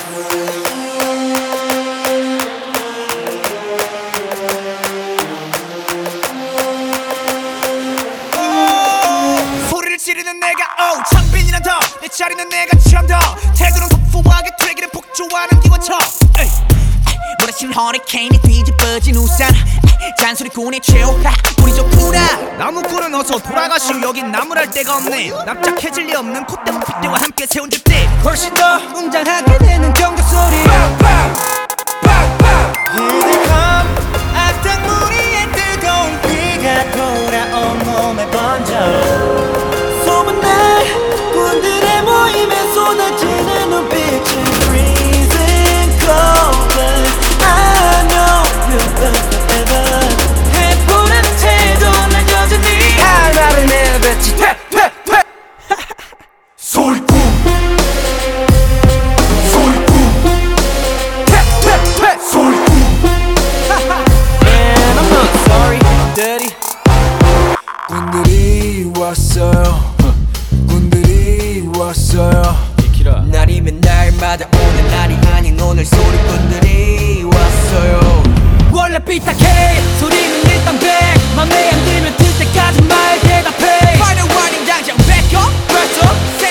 소리를 지르는 내가 창빈이란 더내 자리는 내가 처음 더 태도는 터프하게 되기를 폭주하는 기관총 몰아친 허리케인이 뒤집어진 우산 잔소리꾼의 최후 우리 좋구나 나무꾼은 어서 돌아가시오 여긴 나무랄 데가 없네 납작해질 리 없는 콧대와 핏대와 함께 세운 집들 훨씬 더 웅장하게 되는 경적 소리 악당무리의 뜨거운 피가 돌아온 몸에 번져 소문날 군들의 모임에 쏟아지는 눈빛은 freezing cold I know you'll last forever 해보라는 태도 난 여전히 할 말을 내뱉지 퇴퇴퇴 소리꿈 소리꿈 퇴퇴퇴 소리꿈 And I'm not sorry, daddy 군들이 왔어요 군들이 왔어요 날이면 날마다 오는 날이 아닌 오늘 소리꾼들이 왔어요 원래 삐딱해 소리는 일단 100 맘에 안 들면 들 때까지 말 대답해 Final warning 당장 back up 그랬어